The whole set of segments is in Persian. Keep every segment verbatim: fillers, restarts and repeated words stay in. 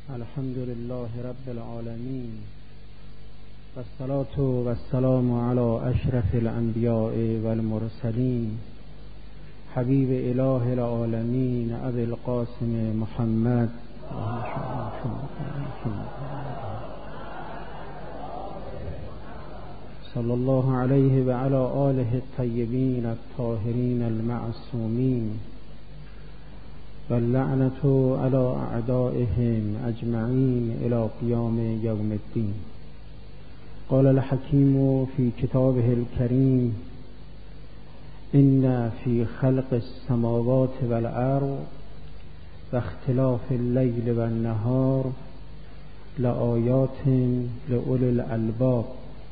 الحمد لله رب العالمين، والصلاة والسلام على أشرف الأنبياء والمرسلين، حبيب إله العالمين أبي القاسم محمد صلى الله عليه وعلى آله الطيبين الطاهرين المعصومين، واللعنة على أعدائهم أجمعين إلى قيام يوم الدين. قال الحكيم في كتابه الكريم: إن في خلق السماوات والأرض واختلاف الليل والنهار لآيات لأولي الألباب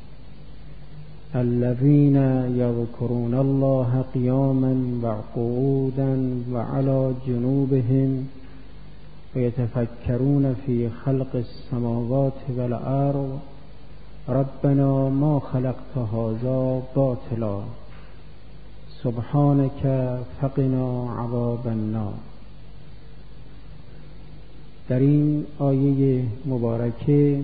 الذين يذكرون الله قياما وقعودا وعلى جنوبهم ويتفكرون في خلق السماوات والأرض ربنا ما خلقت هذا باطلا سبحانك فقنا عذاب النار. در این آیه مبارکه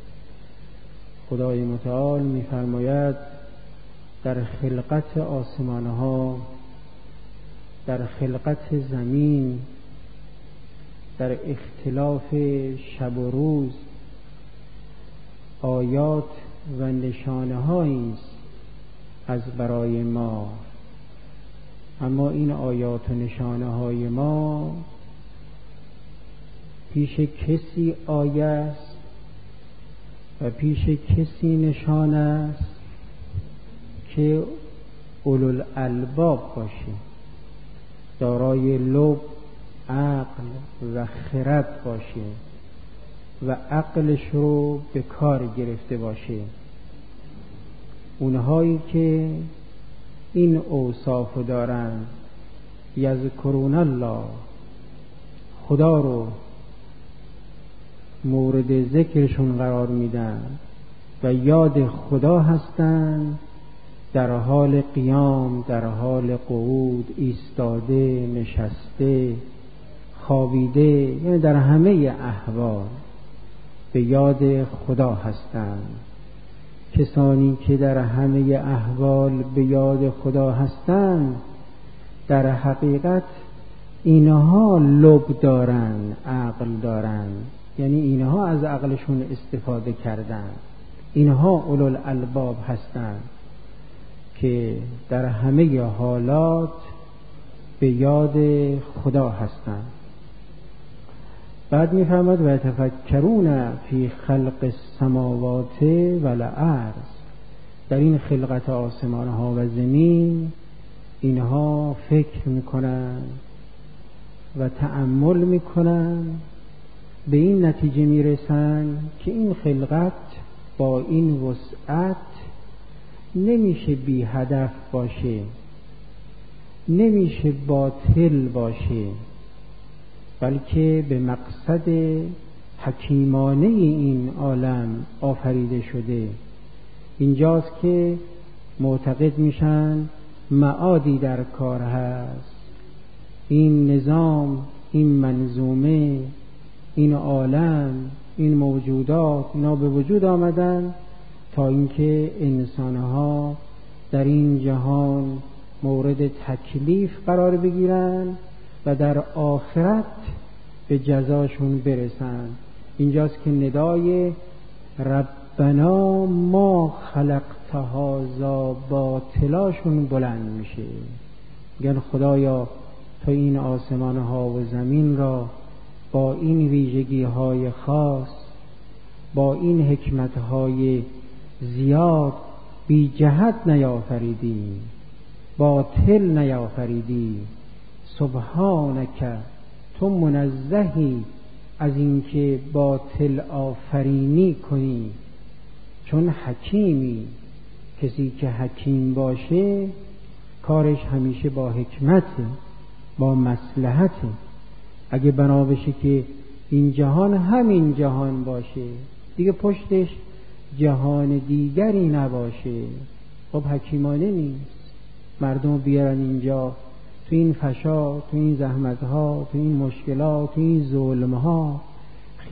خدای متعال می‌فرماید در خلقت آسمان‌ها، در خلقت زمین، در اختلاف شب و روز آیات و نشانه‌هایی است از برای ما. اما این آیات و نشانه‌های ما پیش کسی آیه است و پیش کسی نشان است که اولوالالباب باشه، دارای لب، عقل و خرد باشه و عقلش رو به کار گرفته باشه. اونهایی که این اوصاف دارن یذکرون الله، خدا رو مورد ذکرشون قرار میدن و یاد خدا هستن، در حال قیام، در حال قعود، ایستاده، نشسته، خوابیده، یعنی در همه احوال به یاد خدا هستند. کسانی که در همه احوال به یاد خدا هستند در حقیقت اینها لب دارن، عقل دارن، یعنی اینها از عقلشون استفاده کردن. اینها اولوالالباب هستند که در همه حالات به یاد خدا هستند. بعد می‌فرماید و یتفکرون فی خلق السماوات والارض، در این خلقت آسمان ها و زمین اینها فکر میکنن و تأمل میکنن، به این نتیجه میرسن که این خلقت با این وسعت نمیشه بی هدف باشه، نمیشه باطل باشه، بلکه به مقصد حکیمانه این عالم آفریده شده. اینجاست که معتقد میشن معادی در کار هست. این نظام، این منظومه، این عالم، این موجودات، اینا به وجود آمدن تا اینکه انسانها در این جهان مورد تکلیف قرار بگیرن و در آخرت به جزاشون برسن. اینجاست که ندای ربنا ما خلقت هذا باطلاشون بلند میشه. میگن خدایا تو این آسمان ها و زمین را با این ویژگی های خاص، با این حکمت های زیاد بی جهت نیافریدی، باطل نیافریدی. سبحانک، تو منزهی از اینکه باطل آفرینی کنی، چون حکیمی. کسی که حکیم باشه کارش همیشه با حکمت، با مصلحت. اگه بنا بشه که این جهان همین جهان باشه، دیگه پشتش جهان دیگری نباشه، خب حکیمانه نیست. مردم بیارن اینجا تو این فشار، تو این زحمت‌ها، تو این مشکلات، تو این ظلم‌ها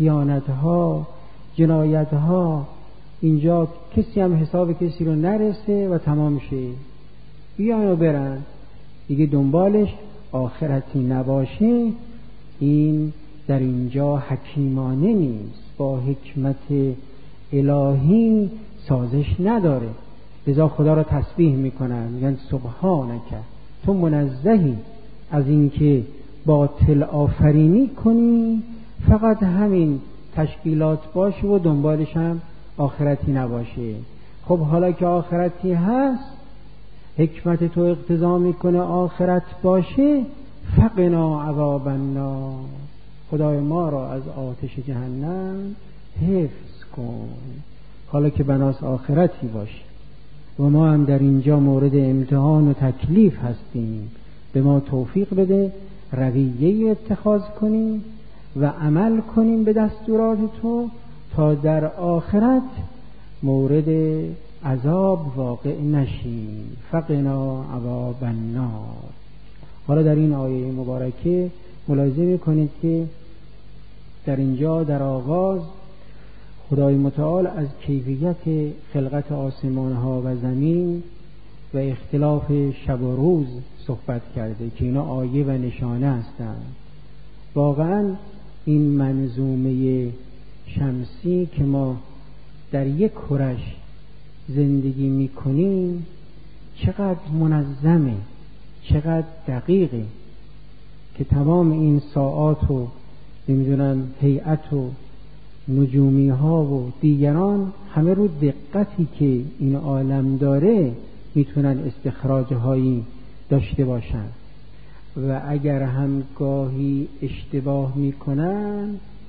خیانت ها، جنایت ها، اینجا کسی هم حساب کسی رو نرسه و تمام شه، بیان و برن دیگه، دنبالش آخرتی نباشه. این در اینجا حکیمانه نیست، با حکمت الهی سازش نداره. لذا خدا را تسبیح میکنن، میگن سبحانک، تو منزهی از اینکه باطل آفرینی کنی، فقط همین تشکیلات باشه و دنبالش هم آخرتی نباشه. خب حالا که آخرتی هست، حکمت تو اقتضا میکنه آخرت باشه، فقنا عذاب النار، خدای ما را از آتش جهنم حفظ کن. حالا که بناس آخرتی باشه و ما هم در اینجا مورد امتحان و تکلیف هستیم، به ما توفیق بده رویه‌ای اتخاذ کنیم و عمل کنیم به دستورات تو، تا در آخرت مورد عذاب واقع نشیم. فقنا عذاب النار. حالا در این آیه مبارکه ملاحظه میکنید که در اینجا در آغاز خدای متعال از کیفیت خلقت آسمان ها و زمین و اختلاف شب و روز صحبت کرده که اینا آیه و نشانه هستند. واقعا این منظومه شمسی که ما در یک کرش زندگی میکنیم چقدر منظمه، چقدر دقیقه، که تمام این ساعات و نمیدونم هیئت و نجومی ها و دیگران همه رو دقتی که این عالم داره میتونن استخراج هایی داشته باشن، و اگر هم گاهی اشتباه میکنن،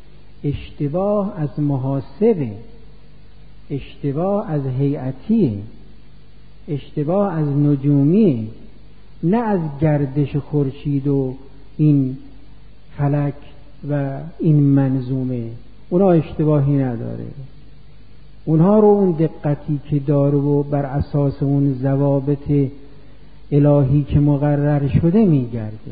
اشتباه از محاسبه، اشتباه از هیئتی، اشتباه از نجومی، نه از گردش خورشید و این فلک و این منظومه. اونا اشتباهی نداره، اونها رو اون دقتی که داره و بر اساس اون ضوابط الهی که مقرر شده میگرده.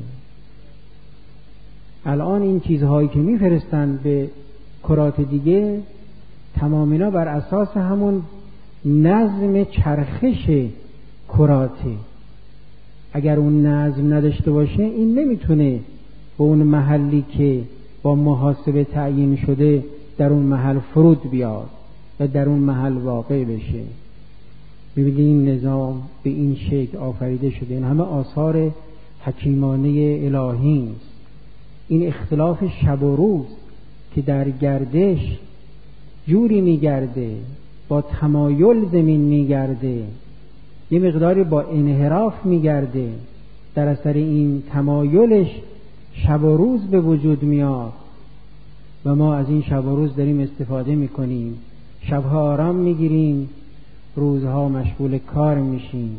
الان این چیزهایی که میفرستن به کرات دیگه تمام اینا بر اساس همون نظم چرخش کراته. اگر اون نظم نداشته باشه این نمیتونه به اون محلی که با محاسبه تعیین شده در اون محل فرود بیاد و در اون محل واقع بشه. ببینید این نظام به این شکل آفریده شده. این همه آثار حکیمانه الهی است. این اختلاف شب و روز که در گردش جوری میگرده، با تمایل زمین میگرده، یه مقداری با انحراف میگرده، در اثر این تمایلش شب و روز به وجود میاد و ما از این شب و روز داریم استفاده میکنیم. شبها آرام میگیریم، روزها مشغول کار میشیم.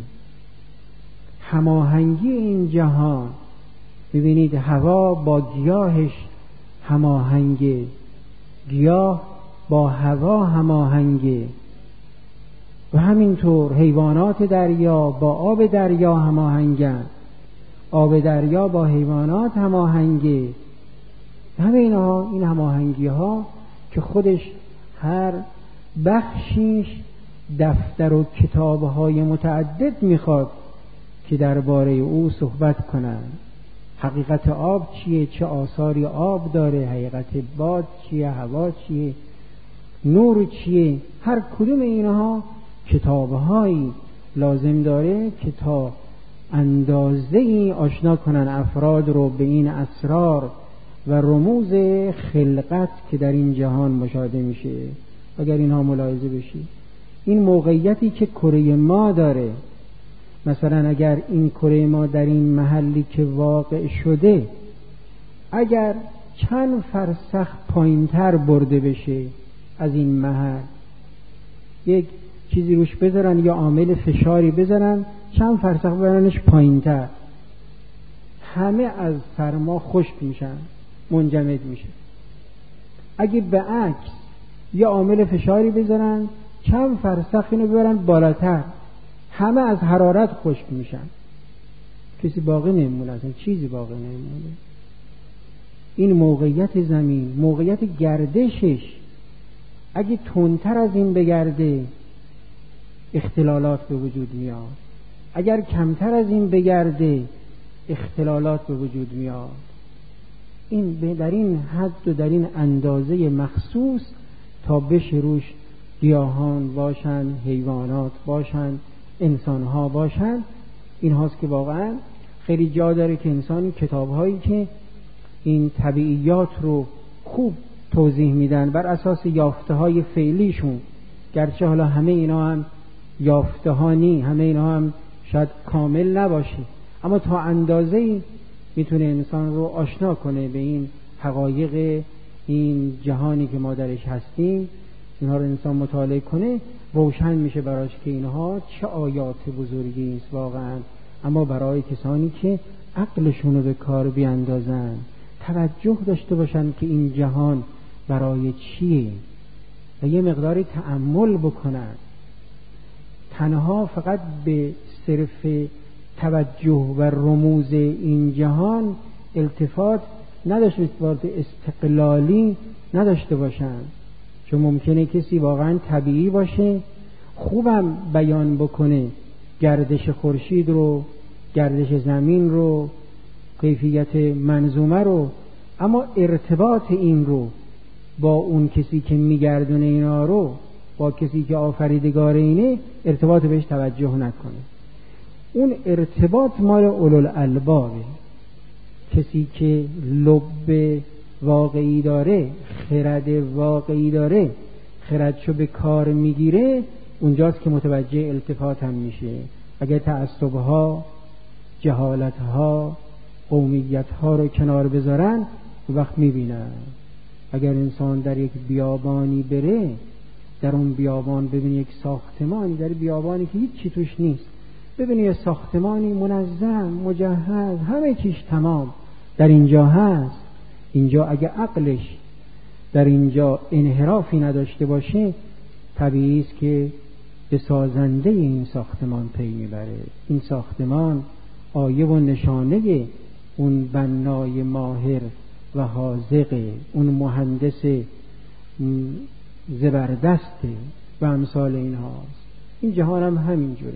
هماهنگی این جهان، ببینید هوا با گیاهش هماهنگه، گیاه با هوا هماهنگه، و همینطور حیوانات دریا با آب دریا هماهنگن، آب دریا با حیوانات هماهنگه. همه اینها، این هماهنگی ها که خودش هر بخشیش دفتر و کتاب های متعدد میخواد که درباره او صحبت کنن. حقیقت آب چیه، چه آثاری آب داره، حقیقت باد چیه، هوا چیه، نور چیه. هر کدوم اینها کتابهایی لازم داره که تا اندازه‌ای آشنا کنن افراد رو به این اسرار و رموز خلقت که در این جهان مشاهده میشه. اگر اینها ملاحظه بشه، این موقعیتی که کره ما داره، مثلا اگر این کره ما در این محلی که واقع شده اگر چند فرسخ پایینتر برده بشه از این محل، یک چیزی روش بذارن یا عامل فشاری بذارن، چند فرسخ ببرنش پایینتر، همه از سرما خشک میشن، منجمد میشه. اگه به عکس یا عامل فشاری بذارن، چند فرسخ اینو ببرن بالاتر، همه از حرارت خشک میشن، کسی باقی نمیمونه، اصلا چیزی باقی نمیمونه. این موقعیت زمین، موقعیت گردشش اگه تندتر از این بگرده اختلالات به وجود میاد، اگر کمتر از این بگرده اختلالات به وجود میاد. این در این حد و در این اندازه مخصوص تا بشه روش گیاهان باشن، حیوانات باشن، انسانها باشن. این هاست که واقعا خیلی جا داره که انسان کتابهایی که این طبیعیات رو خوب توضیح میدن بر اساس یافته های فعلیشون، گرچه حالا همه اینا هم یافته ها نی، همه اینا هم شاید کامل نباشه، اما تا اندازه‌ای میتونه انسان رو آشنا کنه به این حقایق این جهانی که ما درش هستیم. اینها رو انسان مطالعه کنه روشن میشه براش که اینها چه آیات بزرگی است واقعا. اما برای کسانی که عقلشون رو به کار بیاندازن، توجه داشته باشن که این جهان برای چیه و یه مقداری تأمل بکنن، تنها فقط به صرف توجه و رموز این جهان التفات نداشته، التفات استقلالی نداشته باشن. چون ممکنه کسی واقعا طبیعی باشه، خوبم بیان بکنه گردش خورشید رو، گردش زمین رو، کیفیت منظومه رو، اما ارتباط این رو با اون کسی که میگردونه اینا رو، با کسی که آفریدگار اینه، ارتباط بهش توجه نکنه. اون ارتباط مال اولوالالبابه. کسی که لب واقعی داره، خرد واقعی داره، خردشو به کار میگیره، اونجاست که متوجه التفات هم میشه. اگر تعصبها، جهالتها، قومیتها رو کنار بذارن، اون وقت میبینن. اگر انسان در یک بیابانی بره، در اون بیابان ببینی یک ساختمانی، در بیابانی که هیچ چی توش نیست، ببینی یک ساختمانی منظم، مجهز، همه چیش تمام در اینجا هست، اینجا اگه عقلش در اینجا انحرافی نداشته باشه، طبیعی است که به سازنده این ساختمان پی میبره. این ساختمان آیه و نشانه اون بنای ماهر و حاذقه، اون مهندس زبردسته و امثال این هاست. این جهان هم همین جوره.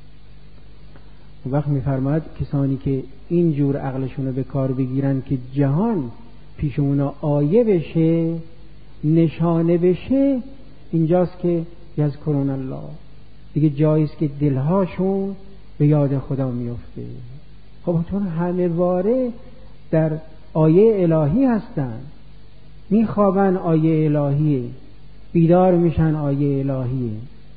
وقت میفرماید کسانی که این جور عقلشون رو به کار بگیرن که جهان پیش اونا آیه بشه، نشانه بشه، اینجاست که یذکرون الله، دیگه جاییست که دلهاشون به یاد خدا میفته. خب چون همه واره در آیه الهی هستن، میخوابن آیه الهیه، بیدار میشن آیه الهیه،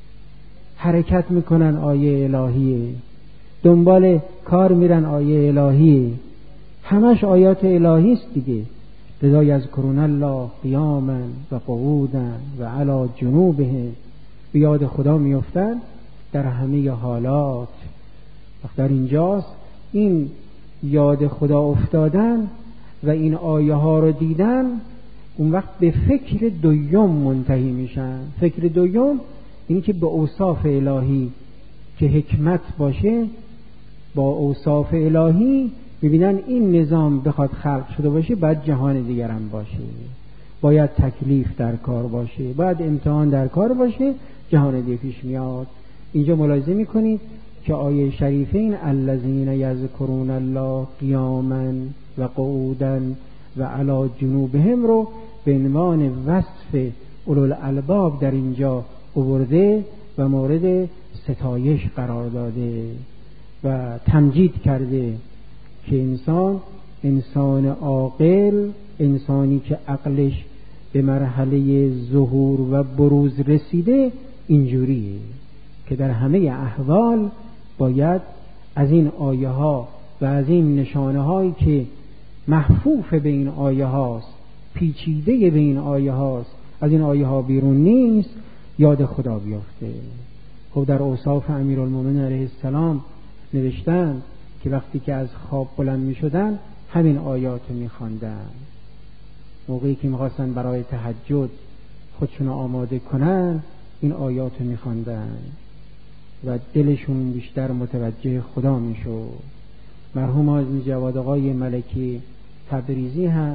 حرکت میکنن آیه الهیه، دنبال کار میرن آیه الهیه، همش آیات الهی است دیگه. لذا یذکرون الله قیاما و قعودا و علی جنوبهم، به یاد خدا میافتن در همه حالات. وقت در اینجاست این یاد خدا افتادن و این آیه ها رو دیدن، اون وقت به فکر دوم منتهی میشن. فکر دوم این که به اوصاف الهی که حکمت باشه، با اوصاف الهی میبینن این نظام بخواد خلق شده باشه، باید جهان دیگر هم باشه، باید تکلیف در کار باشه، باید امتحان در کار باشه، جهان دیگه پیش میاد. اینجا ملاحظه میکنید که آیه شریفین الذین یذکرون الله قیاما و قعودا و علی جنوبهم رو به عنوان وصف اولوالالباب در اینجا آورده و مورد ستایش قرار داده و تمجید کرده که انسان انسان عاقل، انسانی که عقلش به مرحله ظهور و بروز رسیده، اینجوریه که در همه احوال باید از این آیه ها و از این نشانه هایی که محفوف به این آیه هاست، پیچیده به این آیه هاست، از این آیه ها بیرون نیست، یاد خدا بیافته. خب در اوصاف امیرالمومنین علیه السلام نوشتن که وقتی که از خواب بلند می شدن همین آیات رو می خواندن. موقعی که می خواستن برای تهجد خودشون آماده کنن، این آیات رو می خواندن و دلشون بیشتر متوجه خدا می شد. مرحوم حاجی جواد آقای ملکی تبریزی هم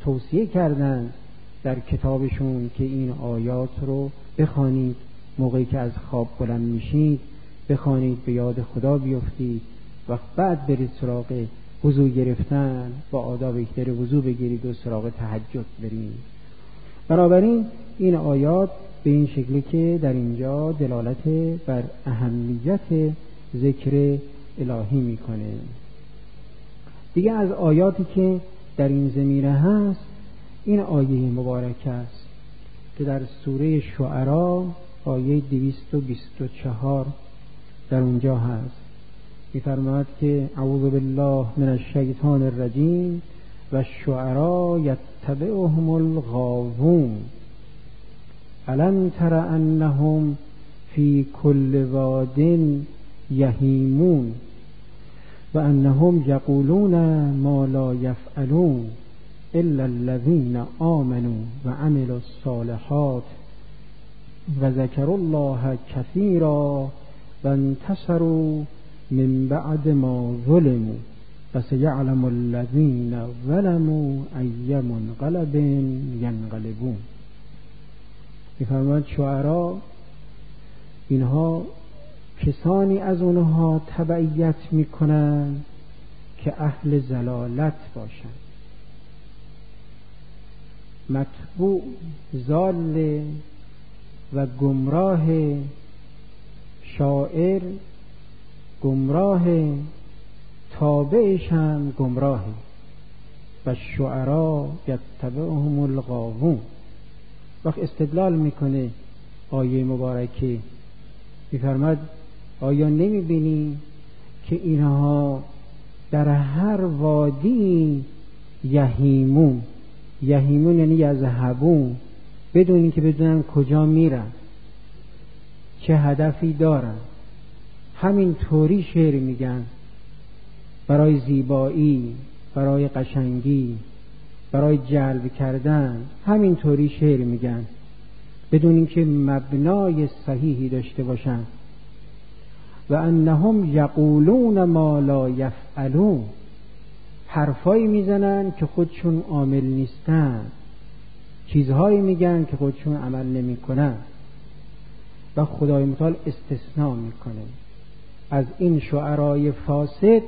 توصیه کردن در کتابشون که این آیات رو بخوانید، موقعی که از خواب بلند میشید بخوانید، به یاد خدا بیفتید و بعد برید سراغ وضو گرفتن، با آداب یکدر وضو بگیرید و سراغ تهجد برید. بنابراین این آیات به این شکلی که در اینجا دلالت بر اهمیت ذکر الهی میکنه. دیگه از آیاتی که در این زمینه هست این آیه مبارک است که در سوره شعرا آیه دویست و بیست و چهار در اونجا هست، می‌فرماید که اعوذ بالله من الشیطان الرجیم و الشعراء یتبعهم الغاوون الم تر انهم فی کل واد یهیمون و انهم یقولون ما لا یفعلون الا الذین آمنوا و عملوا الصالحات و ذکروا الله کثیرا و انتصروا من بعد ما ظلموا و سیعلم الذین ظلموا ای منقلب ینقلبون. می‌فرماید شعرا اینها کسانی از اونها تبعیت میکنن که اهل ضلالت باشن، متبوع ضال و گمراه، شاعر گمراه، تابعش هم گمراه. و شعرا یتبعهم الغاوون. وقت استدلال میکنه آیه مبارکه، میفرماد آیا نمیبینی که اینها در هر وادی یهیمون، یهیمون یعنی یذهبون، بدون اینکه بدونن کجا میرن، چه هدفی دارن، همین طوری شعر میگن، برای زیبایی، برای قشنگی، برای جلب کردن، همین طوری شعر میگن بدون اینکه مبنای صحیحی داشته باشن. و انهم یقولون ما لا یفعلون، حرفایی میزنن که خودشون عامل نیستن، چیزهایی میگن که خودشون عمل نمی کنن. و خدای متعال استثناء میکنه از این شعرای فاسد،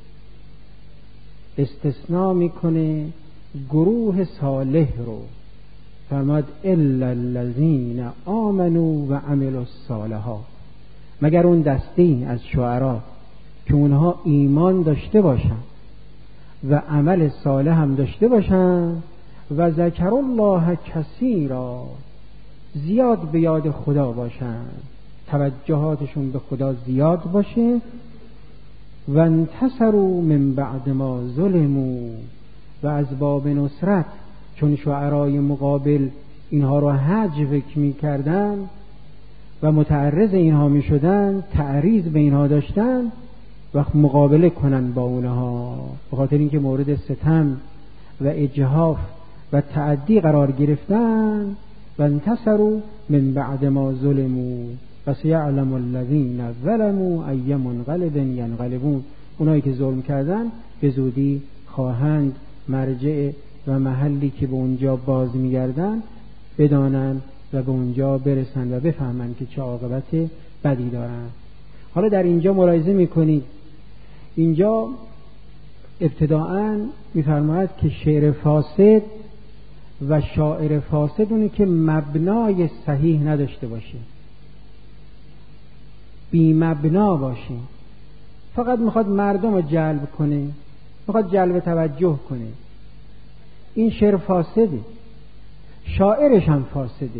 استثناء میکنه گروه صالح رو، فرماد الا الذین آمنوا و عملوا الصالحات، مگر اون دستی از شعرا که اونها ایمان داشته باشن و عمل صالح هم داشته باشن و ذکر الله کثیرا، زیاد به یاد خدا باشن، توجهاتشون به خدا زیاد باشه. و انتصروا من بعد ما ظلموا، و از باب نصرت، چون شعرای مقابل اینها رو حجو می کردن و متعرض اینها می شدن، تعریض به اینها داشتن، وقت مقابله کنن با اونها، به خاطر اینکه مورد ستم و اجحاف و تعدی قرار گرفتن. و انتصروا من بعد ما ظلموا و سیعلم الذین ظلموا ای منقلب ینقلبون، اونایی که ظلم کردن به زودی خواهند مرجع و محلی که به اونجا باز میگردن بدانن و به اونجا برسن و بفهمن که چه عاقبت بدی دارن. حالا در اینجا ملاحظه میکنید، اینجا ابتداءً میفرماید که شعر فاسد و شاعر فاسد اونی که مبنای صحیح نداشته باشه، بی مبنا باشه، فقط میخواد مردم رو جلب کنه، میخواد جلب توجه کنه، این شعر فاسده، شاعرش هم فاسده.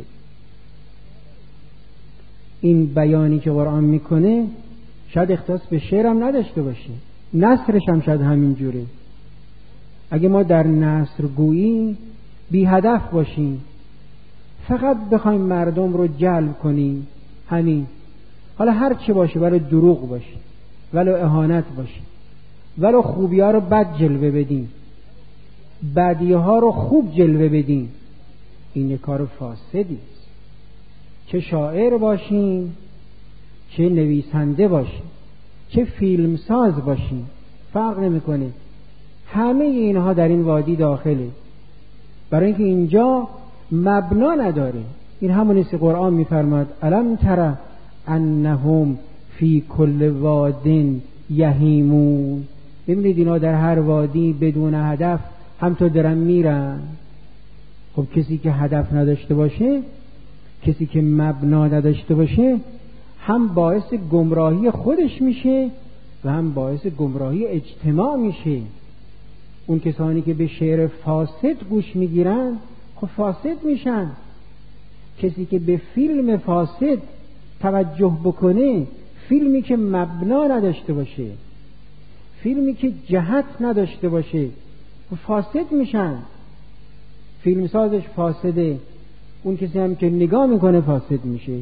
این بیانی که قرآن میکنه شاید اختصاص به شعر هم نداشته باشه، نثرش هم شاید همین جوره. اگه ما در نثر گویی بی هدف باشیم، فقط بخوایم مردم رو جلب کنیم، همین، حالا هر چه باشه، ولو دروغ باشه، ولو اهانت باشه، ولو خوبی ها رو بد جلوه بدیم، بدی ها رو خوب جلوه بدیم، این کار فاسدی است. چه شاعر باشیم، چه نویسنده باشیم، چه فیلمساز باشیم، فرق نمیکنه، همه اینها در این وادی داخله. برای اینکه اینجا مبنا نداره. این همون است که قرآن میفرماد الم تر انهم فی کل واد یهیمون. ببینید اینا در هر وادی بدون هدف همطور دارن میرن. خب کسی که هدف نداشته باشه، کسی که مبنا نداشته باشه، هم باعث گمراهی خودش میشه و هم باعث گمراهی اجتماع میشه. اون کسانی که به شعر فاسد گوش میگیرن خب فاسد میشن. کسی که به فیلم فاسد توجه بکنه، فیلمی که مبنا نداشته باشه، فیلمی که جهت نداشته باشه، فاسد میشن. فیلم سازش فاسده، اون کسی هم که نگاه میکنه فاسد میشه.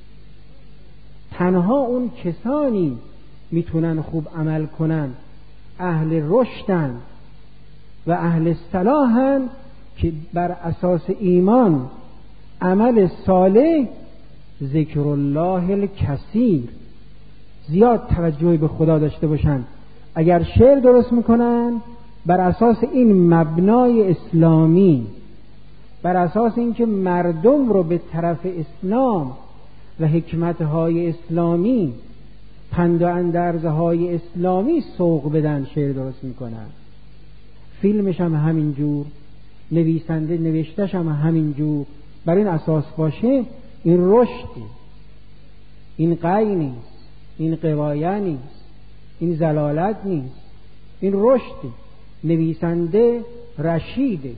تنها اون کسانی میتونن خوب عمل کنن اهل رشدن و اهل صلاحن که بر اساس ایمان، عمل صالح، ذکر الله الکثیر، زیاد توجه به خدا داشته باشن. اگر شعر درست میکنن بر اساس این مبنای اسلامی، بر اساس اینکه مردم رو به طرف اسلام و حکمتهای اسلامی، پند و اندرزهای اسلامی سوق بدن، شعر درست میکنن. فیلمش هم همینجور، نویسنده نوشتش هم همینجور. بر این اساس باشه، این رشدی، این قی نیست، این قوایه نیست، این زلالت نیست، این رشدی. نویسنده رشیده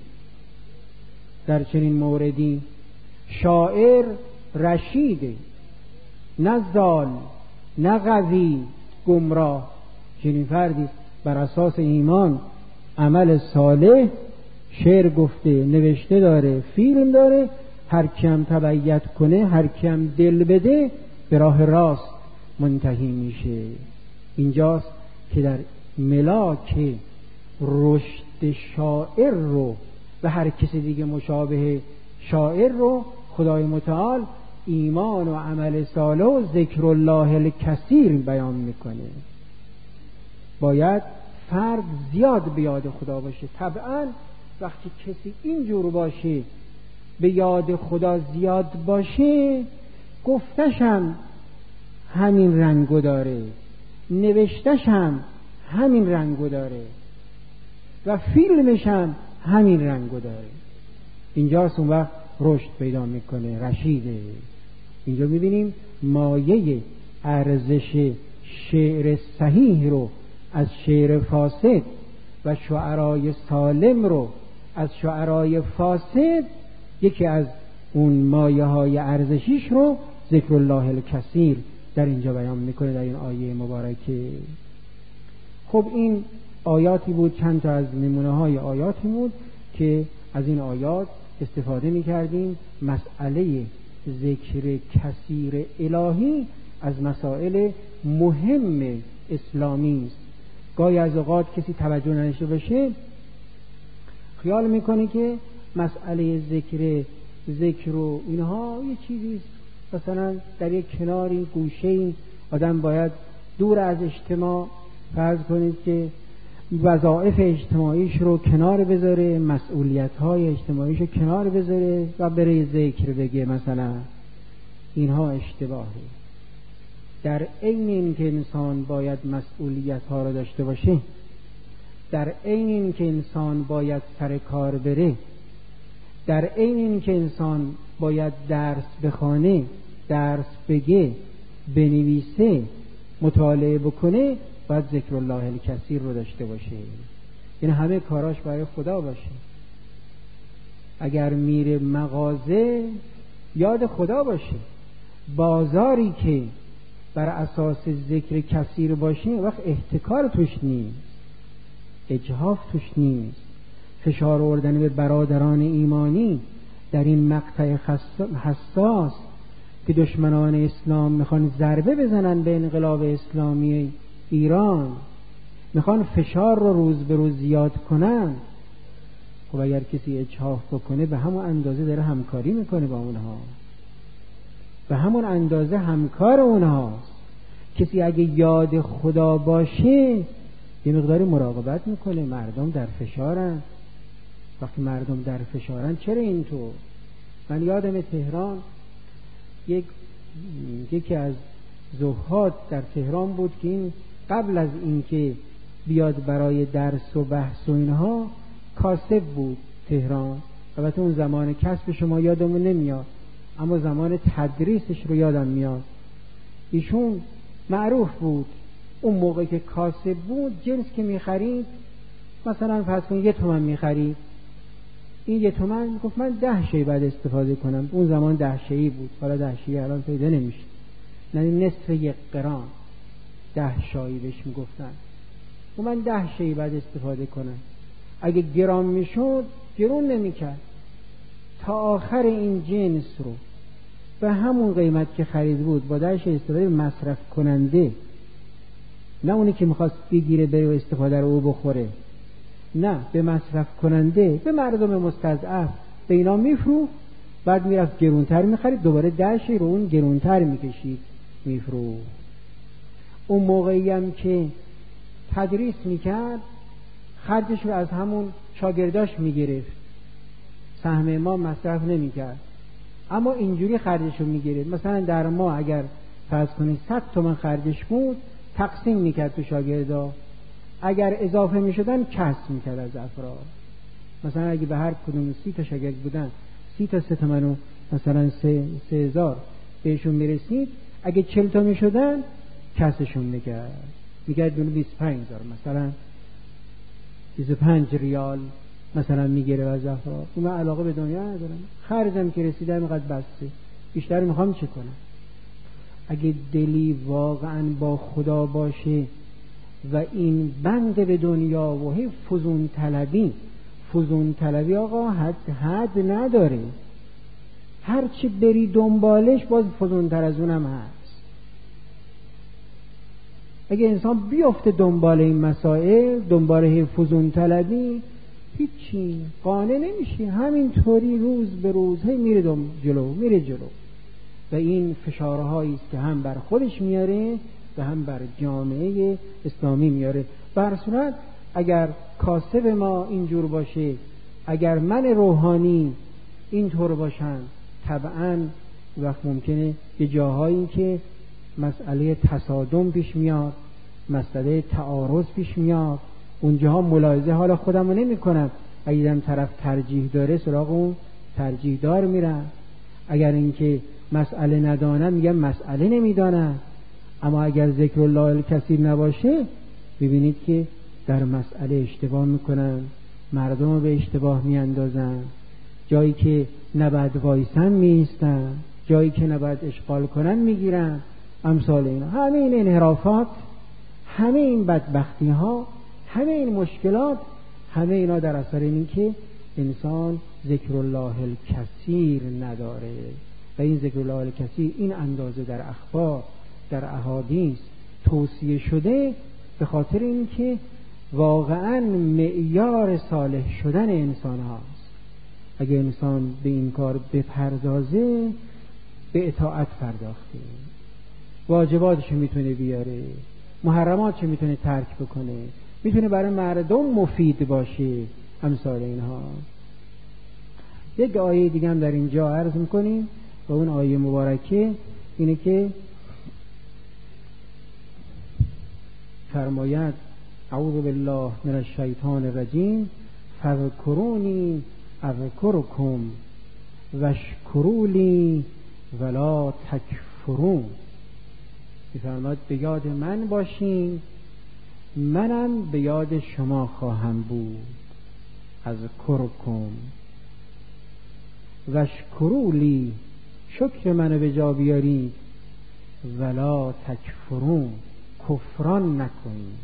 در چنین موردی، شاعر رشیده، نه زال نه قوی گمراه. چنین فردی بر اساس ایمان، عمل صالح، شعر گفته، نوشته داره، فیلم داره، هر کیم تبعیت کنه، هر کیم دل بده، به راه راست منتهی میشه. اینجاست که در ملاک رشد شاعر رو و هر کسی دیگه مشابه شاعر رو خدای متعال ایمان و عمل صالح و ذکر الله الکثیر بیان میکنه. باید فرد زیاد به یاد خدا باشه. طبعا وقتی کسی اینجور باشه، به یاد خدا زیاد باشه، گفتش هم همین رنگو داره، نوشتش هم همین رنگو داره و فیلمش هم همین رنگو داره. اینجاست اون وقت رشد پیدا میکنه، رشیده. اینجا میبینیم مایه ارزش شعر صحیح رو از شعر فاسد و شعرای سالم رو از شعرای فاسد، یکی از اون مایه های ارزشیش رو ذکر الله الکثیر در اینجا بیان میکنه در این آیه مبارکه. خب این آیاتی بود، چند تا از نمونه های آیاتی بود که از این آیات استفاده میکردیم. مسئله ذکر کثیر الهی از مسائل مهم اسلامی است. گاهی از اوقات کسی توجه نداشته باشه، خیال میکنه که مسئله ذکر ذکر و اینها یه چیزی مثلا در یک کناری گوشه‌ای آدم باید دور از اجتماع، فرض کنید که وظایف اجتماعیش رو کنار بذاره، مسئولیت‌های اجتماعیش رو کنار بذاره و بره ذکر بگه. مثلا اینها اشتباهه. در عین این که انسان باید مسئولیت‌ها رو داشته باشه، در عین این که انسان باید سر کار بره، در عین این که انسان باید درس بخونه، درس بگه، بنویسه، مطالعه بکنه، باید ذکر الله الکثیر رو داشته باشه. این همه کاراش برای خدا باشه. اگر میره مغازه یاد خدا باشه. بازاری که بر اساس ذکر کثیر باشه وقت احتکار توش نیست، اجحاف توش نیست، فشار آوردن به برادران ایمانی در این مقطع حساس که دشمنان اسلام میخوان ضربه بزنن به انقلاب اسلامی ایران، میخوان فشار رو روز به روز زیاد کنن. خب اگر کسی اجحاف بکنه به همون اندازه داره همکاری میکنه با اونها، به همون اندازه همکار اونهاست. کسی اگه یاد خدا باشه یه مقداری مراقبت میکنه، مردم در فشارن، وقتی مردم در فشارن چرا اینطور؟ من یادم تهران یک یکی از زهاد در تهران بود که این قبل از اینکه بیاد برای درس و بحث و اینها کاسب بود تهران. البته اون زمان کسب شما یادمون نمیاد، اما زمان تدریسش رو یادم میاد. ایشون معروف بود اون موقع که کاسب بود، جنس که میخرید مثلا فرض کنید یه تومن میخرید، این یه تومن گفت من ده شی بعد استفاده کنم. اون زمان ده شیی بود، حالا ده شیی الان پیدا نمیشه، یعنی نصف یک قران، ده شایی بهش میگفتن. و من ده شی بعد استفاده کنم. اگه گرام میشد گرون نمیکرد، تا آخر این جنس رو به همون قیمت که خرید بود با ده شی استفاده مصرف کننده، نه اونی که میخواست بگیره بره و استفاده رو او بخوره، نه، به مصرف کننده، به مردم مستضعف، به اینا میفروخت. بعد میرفت گرونتر میخرید، دوباره ده شی رو اون گرونتر میکشید میفروخت. اون موقعی هم که تدریس میکرد خرجش رو از همون شاگرداش میگرفت، سهم ما مصرف نمیکرد، اما اینجوری خرجش رو میگرفت. مثلا در ما اگر فرض کنید صد تومن خرجش بود، تقسیم میکرد تو شاگردا، اگر اضافه میشدن کسر میکرد از افراد. مثلا اگه به هر کدوم سی تا شاگرد بودن، سی تا سه تومن مثلا سه سه هزار بهشون میرسید، اگه چل تا میشدن کسرشون میکرد، میکرد دونه بیست و پنج هزار، مثلا بیست و پنج ریال مثلا میگیره از افراد. من علاقه به دنیا ندارم، خرجم که رسیده اینقدر بسته، بیشتر میخوام چه کنم؟ اگه دلی واقعا با خدا باشه و این بند به دنیا و هی فزون طلبی فزون طلبی آقا حد حد نداره، هرچی بری دنبالش باز فزون تر از اونم هست. اگه انسان بیفته دنبال این مسائل، دنبال هی فزون طلبی، هیچی قانع نمیشه، همینطوری روز به روز هی میره دم جلو میره جلو و این فشارهایی است که هم بر خودش میاره و هم بر جامعه اسلامی میاره. بر صورت اگر کاسب ما اینجور باشه، اگر من روحانی اینطور باشن، طبعا وقت ممکنه یه جاهایی که مسئله تصادم پیش میاد، مسئله تعارض پیش میاد، اونجاها ملاحظه حال خودم رو نمی کنم. اگه دیدم طرف ترجیح داره سراغ اون ترجیح دار میرم، اگر اینکه مسئله ندانم میگم مسئله نمیدانم. اما اگر ذکر الله الکثیر نباشه ببینید که در مسئله اشتباه میکنن، مردم رو به اشتباه میاندازن، جایی که نباید وایسن میستن، جایی که نباید اشغال کنن میگیرن، امثال اینا. همه این انحرافات، همه این بدبختی ها، همه این مشکلات، همه اینا در اثر این که انسان ذکر الله الکثیر نداره. و این ذکر الله الکثیر این اندازه در اخبار، در احادیث توصیه شده به خاطر این که واقعا معیار صالح شدن انسان هاست. اگه انسان به این کار بپردازه، به اطاعت پرداخته، واجباتش میتونه بیاره، محرماتش میتونه ترک بکنه، میتونه برای مردم مفید باشه، امثال اینها. یک آیه دیگه هم در اینجا عرض میکنیم و اون آیه مبارکه اینه که فرماید اعوذ بالله من الشیطان الرجیم فذکرونی اذکرکم واشکروا لی ولا تکفرون. فرماید به یاد من باشین، منم به یاد شما خواهم بود. اذکرکم واشکروا لی، شکر منو به جا بیارید، ولا تکفرون، کفران نکنید،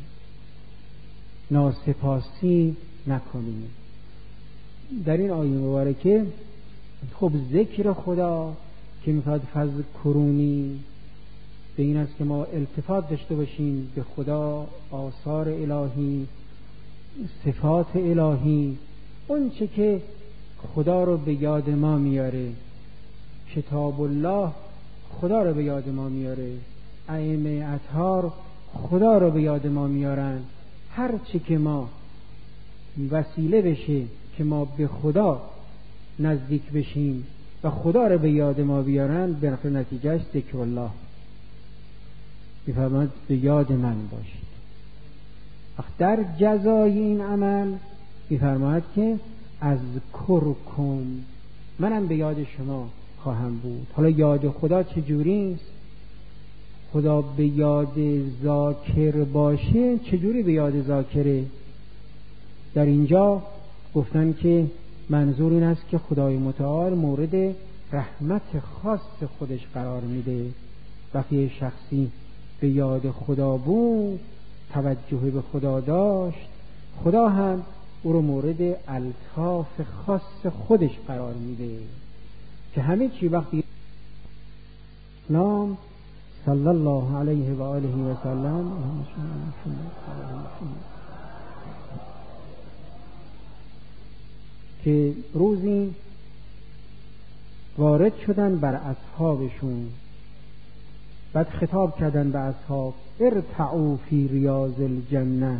ناسپاسی نکنید. در این آیه مبارکه خب ذکر خدا که میخواد فذکرونی به این است که ما التفات داشته باشیم به خدا، آثار الهی، صفات الهی، اون چه که خدا رو به یاد ما میاره. کتاب الله خدا رو به یاد ما میاره، ائمه اطهار خدا رو به یاد ما میارن. هر چی که ما وسیله بشه که ما به خدا نزدیک بشیم و خدا رو به یاد ما بیارن، به نتیجهش ذکر الله. میفرماید به یاد من باشید. در جزای این عمل میفرماید که اذکرکم، منم به یاد شما خواهم بود. حالا یاد خدا چجوری است؟ خدا به یاد ذاکر باشه چجوری به یاد ذاکره؟ در اینجا گفتن که منظور این است که خدای متعال مورد رحمت خاص خودش قرار میده. وقتی شخصی به یاد خدا بود، توجه به خدا داشت، خدا هم او رو مورد الطاف خاص خودش قرار میده که همه چی وقتی نام صلی الله علیه و آله و سلم که روزی وارد شدن بر اصحابشون، بعد خطاب کردن به اصحاب ارتعوا فی ریاض الجنه،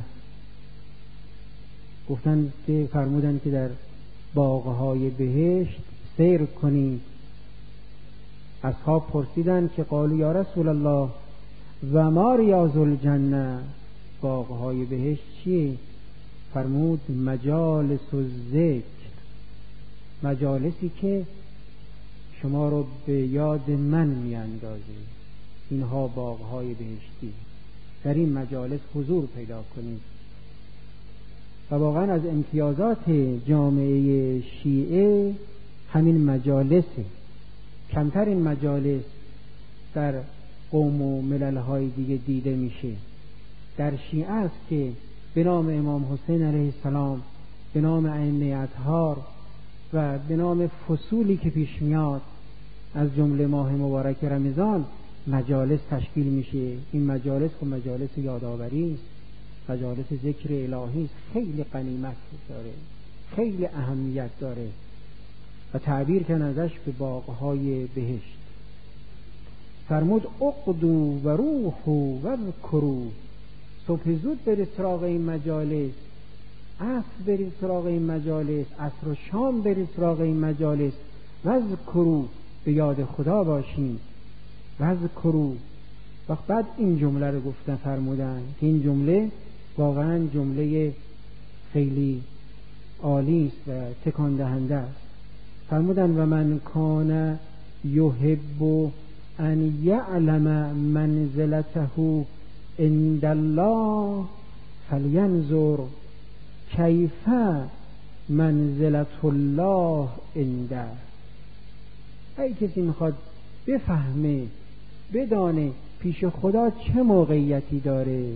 گفتن که فرمودن که در باغهای بهشت سیر کنید. اصحاب پرسیدن که قالوا یا رسول الله و ما ریاض الجنه، باغهای بهشت چیه؟ فرمود مجالس الذکر، مجالسی که شما رو به یاد من میاندازه. اینها باغهای بهشتی، در این مجالس حضور پیدا کنید. و واقعا از امتیازات جامعه شیعه همین مجالسه. کمتر این مجالس در قوم و ملل‌های دیگه دیده میشه. در شیعه است که به نام امام حسین علیه السلام، به نام ائمه اطهار و به نام فصولی که پیش میاد از جمله ماه مبارک رمضان مجالس تشکیل میشه. این مجالس خب مجالس یادآوری است، مجالس ذکر الهی است، خیلی غنیمت داره، خیلی اهمیت داره و تعبیر کن ازش به باغهای بهشت. فرمود اقدو و روحو و ذکرو، صبح زود برید سراغ این مجالس، عصر برید سراغ این مجالس، عصر و شام برید سراغ این مجالس، و ذکرو، به یاد خدا باشین، و ذکرو. وقت بعد این جمله رو گفتن، فرمودن که این جمله واقعا جمله خیلی عالی است و تکان دهنده است. فرمودن و من کان یحب ان یعلم منزلته عند الله فلینظر کیف منزلت الله عنده. اگه کسی میخواد بفهمه، بدانه پیش خدا چه موقعیتی داره،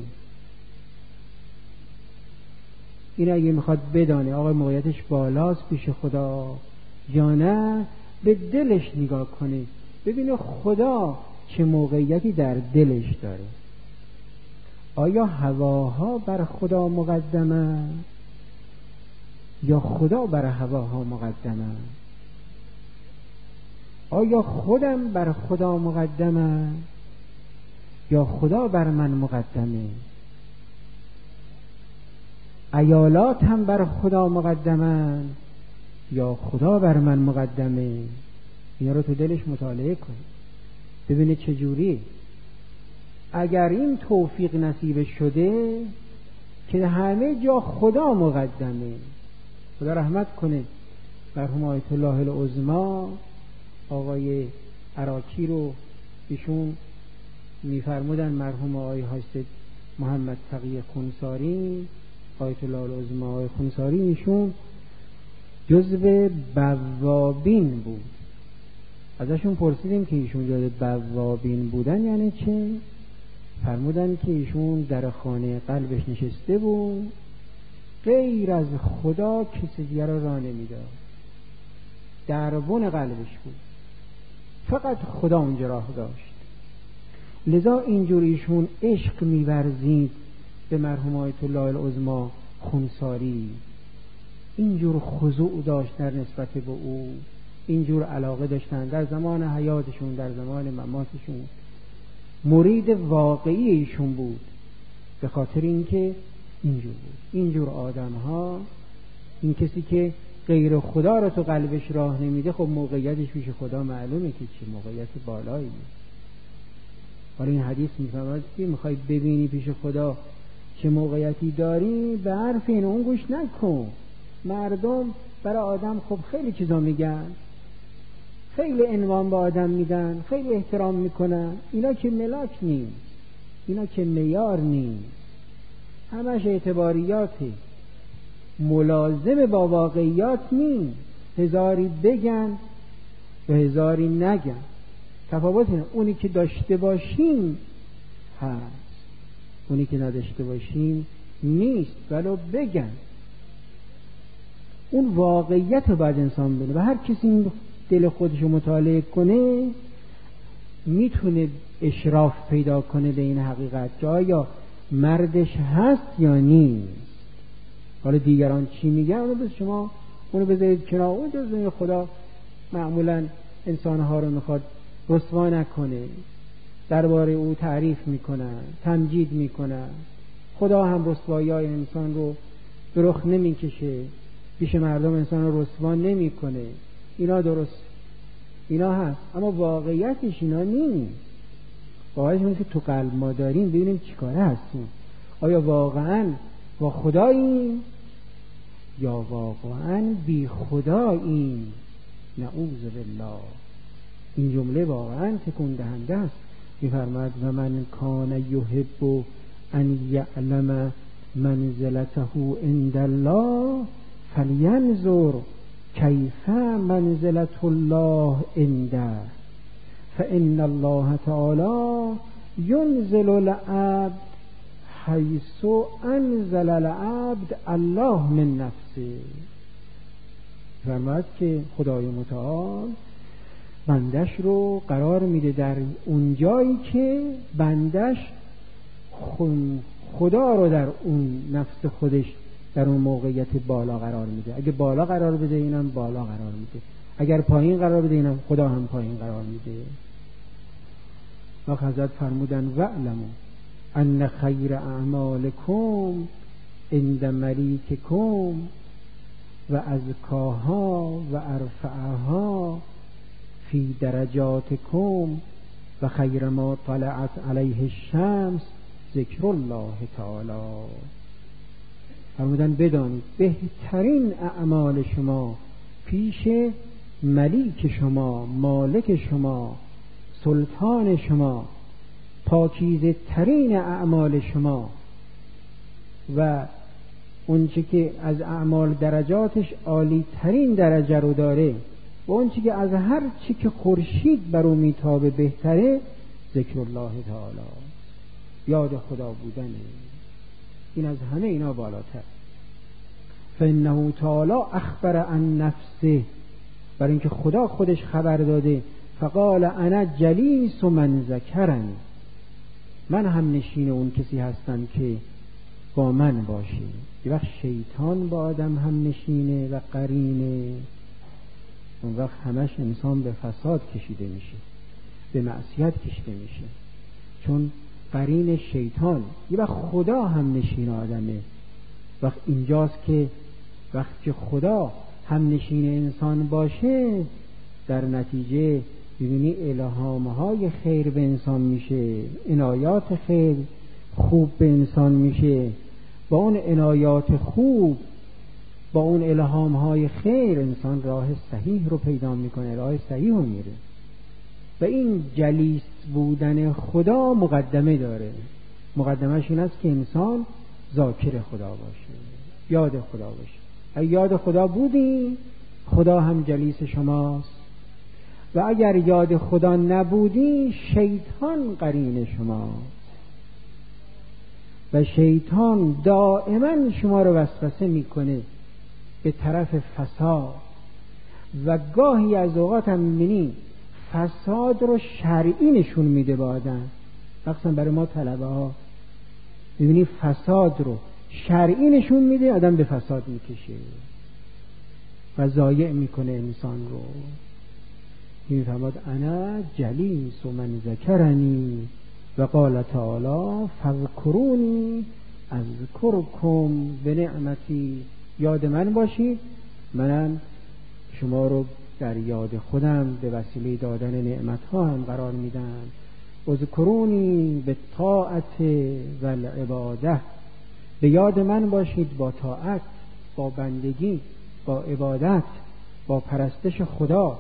این اگه میخواد بدانه آقا موقعیتش بالاست پیش خدا یا نه، به دلش نگاه کنه ببینه خدا چه موقعیتی در دلش داره. آیا هواها بر خدا مقدمه یا خدا بر هواها مقدمه؟ آیا خودم بر خدا مقدمه یا خدا بر من مقدمه؟ ایالات هم بر خدا مقدمه یا خدا بر من مقدمه؟ اینا رو تو دلش مطالعه کن ببینه چجوری. اگر این توفیق نصیب شده که همه جا خدا مقدمه، خدا رحمت کنه مرحوم آیت الله العظما آقای عراقی رو، ایشون میفرمودن مرحوم آقای حاج محمد تقی خونساری، آیت الله العظما آقای خونساری، ایشون جزو بوابین بود. ازشون پرسیدیم که ایشون جزو بوابین بودن یعنی چه؟ فرمودن که ایشون در خانه قلبش نشسته بود، غیر از خدا کسی دیگر را راه نمیداد، دربون قلبش بود، فقط خدا اونجا راه داشت. لذا اینجور ایشون عشق می‌ورزید به مرحوم آیت الله العظما خونساری، اینجور خضوع داشت در نسبت به او، اینجور علاقه داشتن در زمان حیاتشون، در زمان مماتشون. مرید واقعی ایشون بود به خاطر اینکه اینجور بود. اینجور آدم ها، این کسی که غیر خدا رو تو قلبش راه نمیده، خب موقعیتش پیش خدا معلومه که چه موقعیت بالایی. حالا این حدیث میفهمد که میخوای ببینی پیش خدا چه موقعیتی داری، به حرف این اون گوش نکن. مردم برای آدم خب خیلی چیزا میگن، خیلی عنوان به آدم میدن، خیلی احترام میکنن، اینا که ملاک نیست، اینا که معیار نیست، همش اعتباریاته، ملازم با واقعیات نیست. هزاری بگن و هزاری نگن، تفاوت اینه. اونی که داشته باشیم هست، اونی که نداشته باشیم نیست، ولو بگن. اون واقعیت رو باید انسان بینه و هر کسی این دل خودش رو مطالعه کنه میتونه اشراف پیدا کنه به این حقیقت که آیا مردش هست یا نیست. حالا دیگران چی میگن اونو بس شما اونو بذارید کنار. اون جزء خدا معمولا انسانها رو میخواد رسوا نکنه، درباره او تعریف میکنن، تمجید میکنن. خدا هم رسوایی انسان رو به رخ نمیکشه، پیش مردم انسان رو رسوا نمیکنه. اینا درست، اینا هست، اما واقعیتش اینا نیست. واقعیتش اینه که تو قلب ما داریم، ببینیم چیکاره هستیم. آیا واقعا با خداییم یا واقعا بی خداییم؟ نعوذ بالله. این جمله واقعا تکون دهنده است. می‌فرماید و من کان یحب ان یعلم منزلته عند الله فلینظر کیف منزلة الله عنده فإن الله تعالی ينزل العبد حیث انزل العبد الله من نفسه. فرماید که خدای متعال بندش رو قرار میده در اون جایی که بندش خدا رو در اون نفس خودش در اون موقعیت بالا قرار میده. اگه بالا قرار بده اینم بالا قرار میده، اگر پایین قرار بده اینم خدا هم پایین قرار میده. و حضرت فرمودن وعلموا ان خیر اعمالکم عند ملیککم و ازکاها و ارفعها فی درجاتکم و خیر ما طلعت علیه الشمس ذکر الله تعالی. فرمودن بدانید بهترین اعمال شما پیش ملیک شما، مالک شما، سلطان شما، پاکیزه ترین اعمال شما و اونچه که از اعمال درجاتش عالی ترین درجه رو داره و اونچه که از هر چی که خورشید بر او میتابه بهتره، ذکر الله تعالی، یاد خدا بودنه. این از همه اینا بالاتر. فانه تعالی اخبر عن نفسه، برای اینکه خدا خودش خبر داده، فقال انا جلیس من ذکرنی، من هم نشین اون کسی هستم که با من باشه. یه وقت شیطان با آدم هم نشینه و قرینه، اون وقت همش انسان به فساد کشیده میشه، به معصیت کشیده میشه، چون قرین شیطان. یه وقت خدا هم نشین آدمه، وقت اینجاست که وقتی خدا هم نشین انسان باشه، در نتیجه ببینی الهامهای خیر به انسان میشه، عنایات خیر خوب به انسان میشه. با اون عنایات خوب، با اون الهامهای خیر، انسان راه صحیح رو پیدا میکنه، راه صحیح رو میره. و این جلیس بودن خدا مقدمه داره. مقدمش این است که انسان ذاکر خدا باشه، یاد خدا باشه. اگه یاد خدا بودی، خدا هم جلیس شماست، و اگر یاد خدا نبودی، شیطان قرین شماست و شیطان دائما شما رو وسوسه میکنه به طرف فساد. و گاهی از اوقات هم میبینی فساد رو شرعی نشون میده به آدم، مخصوصا برای ما طلبه ها. میبینی فساد رو شرعی نشون میده، آدم به فساد میکشه و ضایع میکنه انسان رو. میفرماد انا جلیس من ذکرنی و قال تعالی فاذکرونی اذکرکم بنعمتی، یاد من باشید منم شما رو در یاد خودم به وسیله دادن نعمت‌ها هم قرار میدم. اذکرونی به طاعت و العباده، به یاد من باشید با طاعت، با بندگی، با عبادت، با پرستش خدا.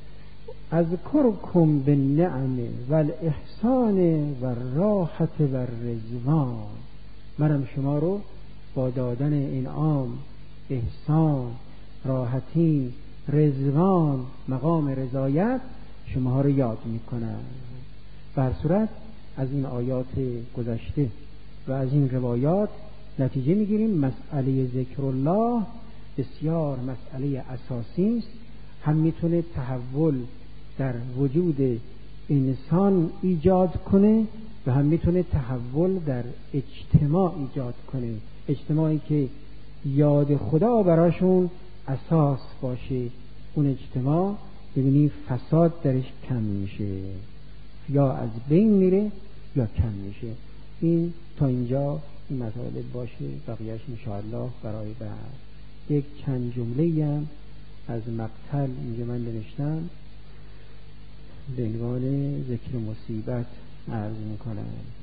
اذکرکم بالنعم و الاحسان و الراحة و الرضوان، منم شما رو با دادن انعام، احسان، راحتی، رضوان، مقام رضایت شما رو یاد میکنم. به هر صورت از این آیات گذشته و از این روایات نتیجه میگیریم مسئله ذکر الله بسیار مسئله اساسی است. هم میتونه تحول در وجود انسان ایجاد کنه و هم میتونه تحول در اجتماع ایجاد کنه، اجتماعی که یاد خدا براشون اساس باشه. اون اجتماع ببینی فساد درش کم میشه، یا از بین میره یا کم میشه. این تا اینجا این مطالب باشه، بقیهش انشاءالله برای بعد. یک چند جمله هم از مقتل اینجا من نوشتم به عنوان ذکر مصیبت عرض میکنم.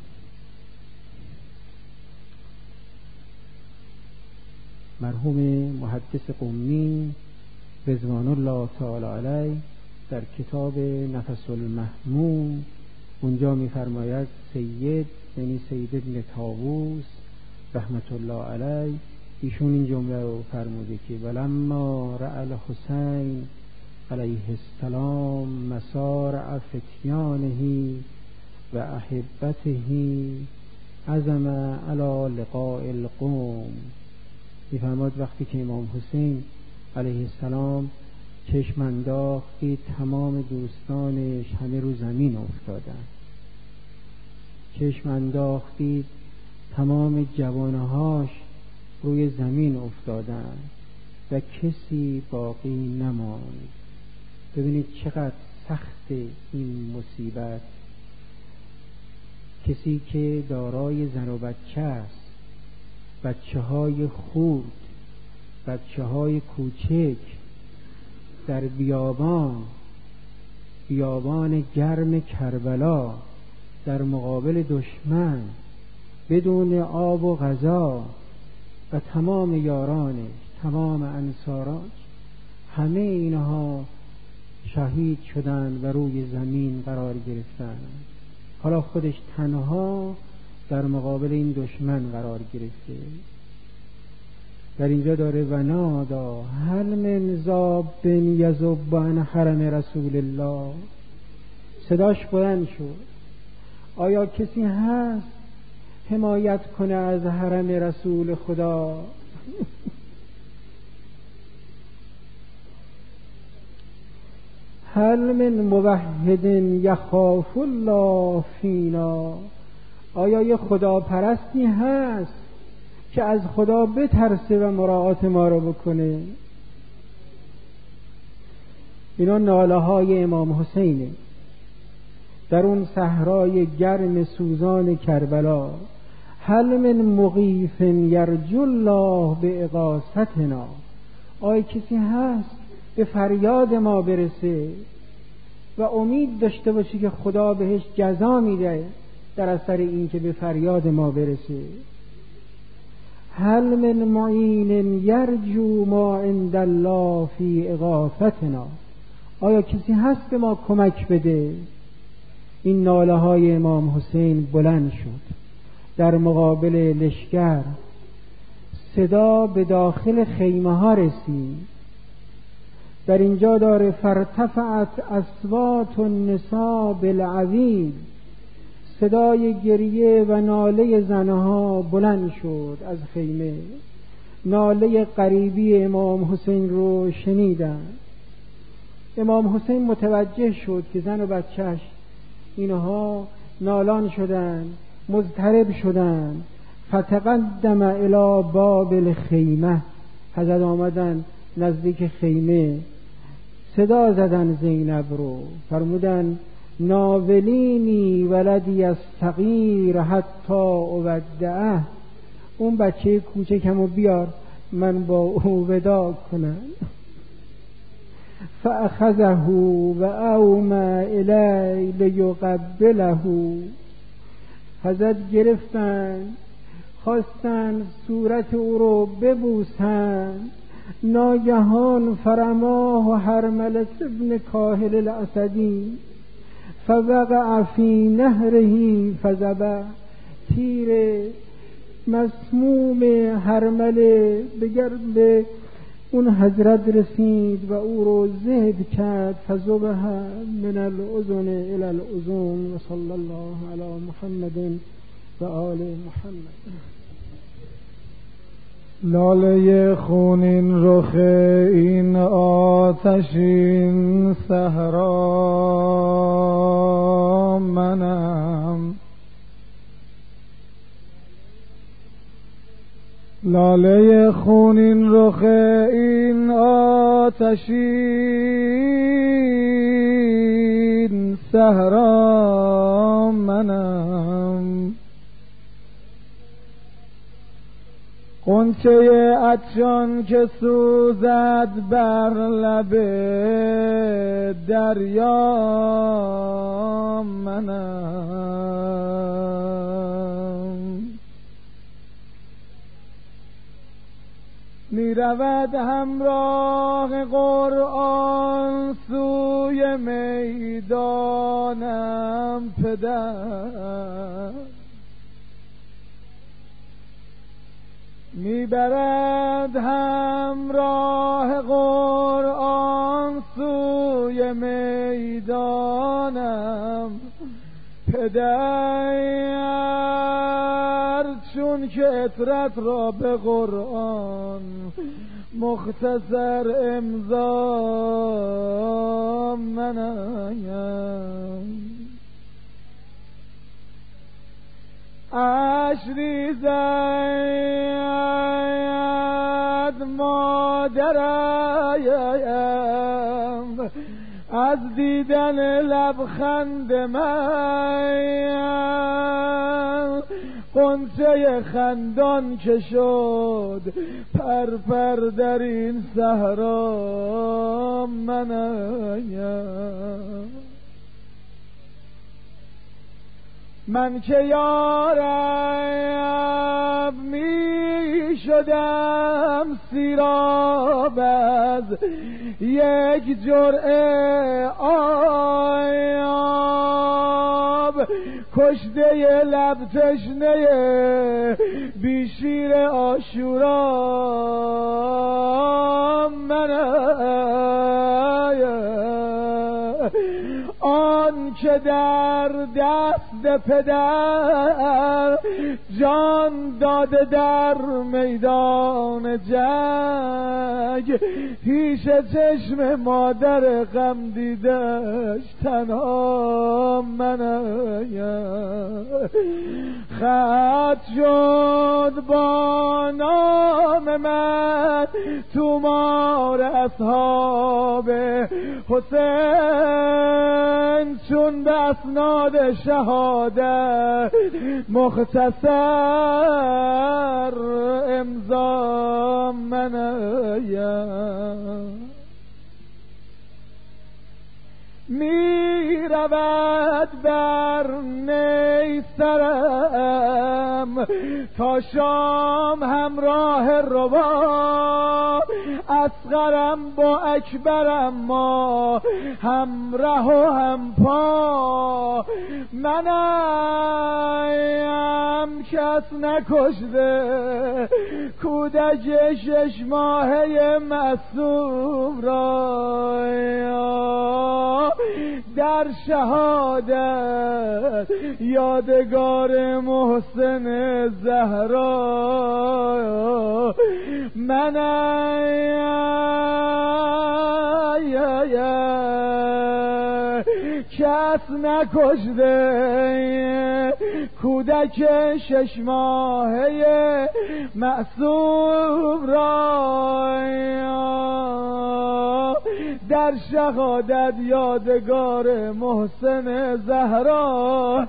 مرحوم محدث قمی رضوان الله تعالی علیه در کتاب نفس المهموم اونجا میفرماید سید یعنی سید ابن طاووس رحمت الله علیه ایشون این جمله رو فرموده که ولما رأى الحسین علیه السلام مسارع فتیانه و احبته عزم علی لقاء القوم. میفرماد وقتی که امام حسین علیه السلام چشم انداخت که تمام دوستانش همه رو زمین افتادن، چشم انداخت تمام جوانهاش روی زمین افتادن و کسی باقی نماند. ببینید چقدر سخت این مصیبت. کسی که دارای زن و بچه است، بچه های خورد، بچه های کوچک در بیابان بیابان گرم کربلا در مقابل دشمن بدون آب و غذا و تمام یارانش، تمام انصارانش، همه اینها شهید شدند و روی زمین قرار گرفتند. حالا خودش تنها در مقابل این دشمن قرار گرفته. در اینجا داره و نادا هل من ذاب یذب عن حرم رسول الله. صداش بلند شد، آیا کسی هست حمایت کنه از حرم رسول خدا؟ هل من موحد یخاف الله فینا. آیا یه خدا پرستی هست که از خدا بترسه و مراعات ما رو بکنه؟ اینا ناله های امام حسینه در اون صحرای گرم سوزان کربلا. هل من مغیث یرجو الله به اغاثتنا. آیا کسی هست به فریاد ما برسه و امید داشته باشه که خدا بهش جزا میده در اثر این که به فریاد ما برسه؟ هل من معین یرجو ما عند الله فی اغاثتنا. آیا کسی هست به ما کمک بده؟ این ناله های امام حسین بلند شد در مقابل لشکر. صدا به داخل خیمه ها رسید. در اینجا داره فرتفعت اصوات النساء بالعویل. صدای گریه و ناله زنها بلند شد از خیمه. ناله غریبی امام حسین رو شنیدن. امام حسین متوجه شد که زن و بچهش اینها نالان شدن، مضطرب شدن. فتقدم الی باب الخیمه. حضرت آمدن نزدیک خیمه، صدا زدن زینب رو، فرمودن ناولینی ولدی از صغیر حتی اودعه. اون بچه کوچکمو بیار من با او ودا کنم. فأخذه و اومى الی لیقبله. حضرت گرفتند خواستند صورت او رو ببوسند، ناگهان فرماه هرملة ابن کاهل الاسدی فوقع فی نهره فذبح. تیر مسموم هرمله به اون حضرت رسید و او رو ذبح کرد. فذبح من الاذن الی الاذن و صلی الله علی محمد و آل محمد. لاله خونین رخ این آتشین صحرا منم، لاله خونین رخ این آتشین صحرا منم، غنچه عطشان که سوزد بر لب دریا منم، می رود همراه قرآن سوی میدانم پدر، میبرد همراه قرآن سوی میدانم پدر، چون که اطرت را به قرآن مختصر امضا منم، اشری زید مادرم از دیدن لبخند من، غنچه خندان که شد پر پر در این صحرا منم، من که یارب می شدم سیراب از یک جرعه آب، کشته لب تشنه بی شیر عاشورا منم، آن که در دست پدر جان داده در میدان جنگ، پیش چشم مادر غم دیدش تنها منم، خط شد با نام من تومار اصحاب حسین، چون به اسناد شهادت مختصر امضا منم، می رود بر نیسترم تا شام همراه روا، اصغرم با اکبرم ما همراه و همپا، منم کس نکشته کودک شش ماهه معصوم را، در شهادت یادگار محسن زهرا منم، کس نکشته کودک شش ماهه معصوم را، در شهادت یادگار محسن زهرا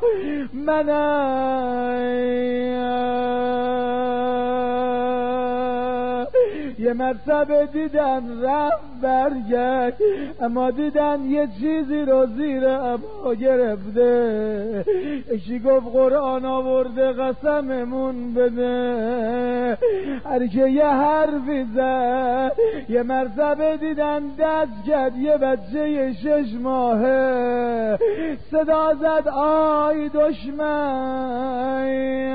منم، یه مرتبه دیدن رفت برگشت، اما دیدن یه چیزی رو زیر عبا گرفته. یکی گفت قرآن آورده قسممون بده. هر که یه حرفی زد یه مرتبه دیدن دست کرد یه بچه شش ماهه، صدا زد آی دشمن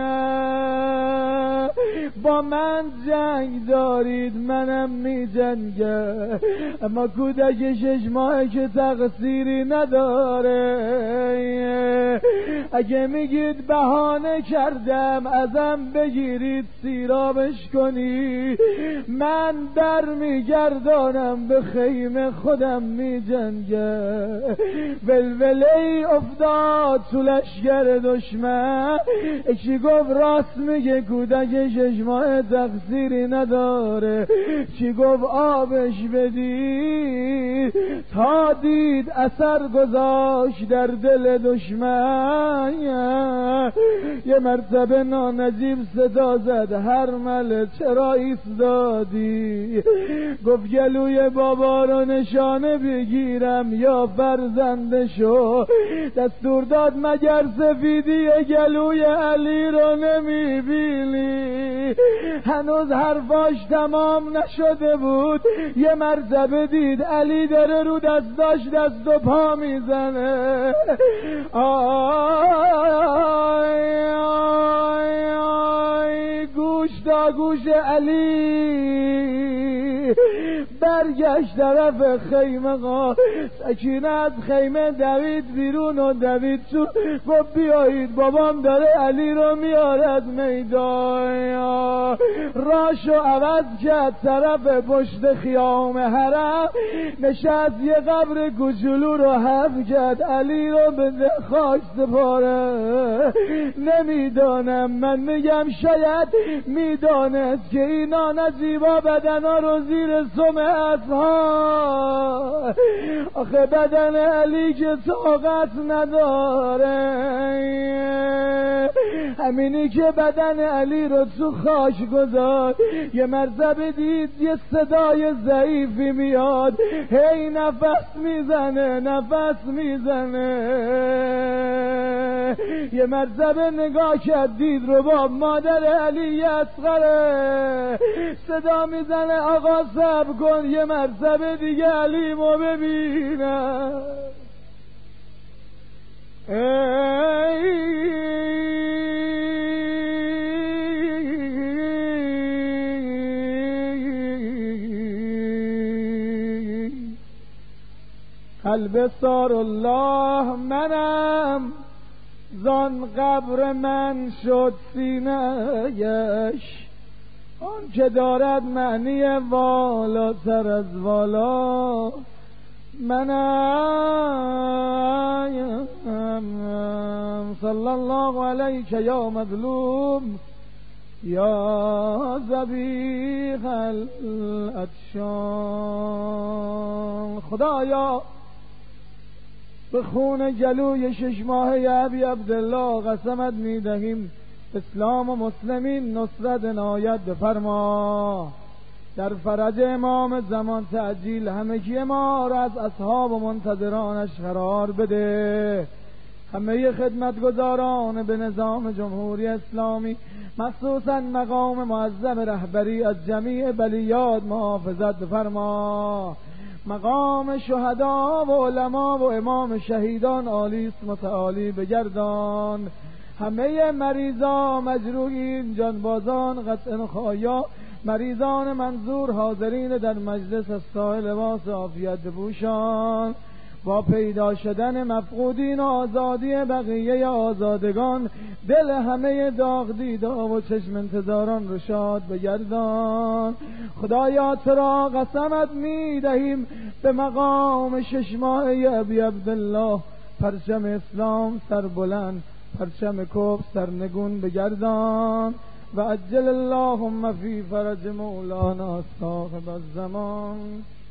با من جنگ دارید، منم می جنگم. اما کودک شش ماهه که تقصیری نداره. اگه میگید بهانه کردم ازم بگیرید سیرابش کنی، من بر میگردانم به خیمه خودم می جنگم. ولوله افتاد تو لشگر دشمن. یکی گفت راست میگه کودک شش ماه تقصیری نداره. چی گفت آبش بدید تا دید اثر گذاشت در دل دشمن. یه مرتبه نانجیب صدا زد هرمله چرا ایستادی؟ گفت گلوی بابا رو نشانه بگیرم یا فرزندشو؟ دستور داد مگر سفیدی گلوی علی رو نمیبینی؟ هنوز حرفاش تمام نشده بود یه مرتبه دید علی داره رو دستاش دست و پا میزنه. آی آی آی گوش تا گوش علی برگشت طرف خیمه. قا سکینه از خیمه دوید بیرون و دوید تو. گفت بیایید بابام داره علی رو میارد میدان. راشو عوض کرد طرف پشت خیام حرم، نشست یه قبر کوچولو رو حفر کرد علی رو به خاک سپاره. نمیدانم، من میگم شاید میدانست که اینا نجیبا بدنا رو زیر سم اصحاب. آخه بدن علی که طاقت نداره، همینی که بدن علی رو تو خاک گذاشت. یه مرتبه دید یه صدای ضعیفی میاد، هی نفس میزنه نفس میزنه. یه مرتبه نگاه کرد دید رباب مادر علی اصغره صدا میزنه آقا صبر کن یه مرتبه دیگه علی مو ببینم. قلب سار الله منم زان قبر من شد سینه‌اش، آن که دارد معنی والا سر از والا منم. صلی الله علیک یا مظلوم یا ذبیح العطشان. خدایا به خون جلوی شش ماهه ابی عبدالله قسمت میدهیم اسلام و مسلمین نصرت عنایت بفرما. در فرج امام زمان تعجیل همگی ما را از اصحاب و منتظرانش قرار بده. همه خدمتگزاران به نظام جمهوری اسلامی مخصوصا مقام معظم رهبری از جمیع بلیات محافظت بفرما. مقام شهدا و علما و امام شهیدان عالی متعالی بگردان. همه مریضا مجروحین جانبازان قطع نخایا مریضان منظور حاضرین در مجلس از سایه لباس عافیت بپوشان. با پیدا شدن مفقودین و آزادی بقیه آزادگان دل همه داغ دیدا و چشم انتظاران رو شاد بگردان. خدایا ترا قسمت می دهیم به مقام شش ماهه ابی عبدالله پرچم اسلام سر بلند پرچم کفر سرنگون بگردان. و عجل اللهم فی فرج مولانا صاحب الزمان.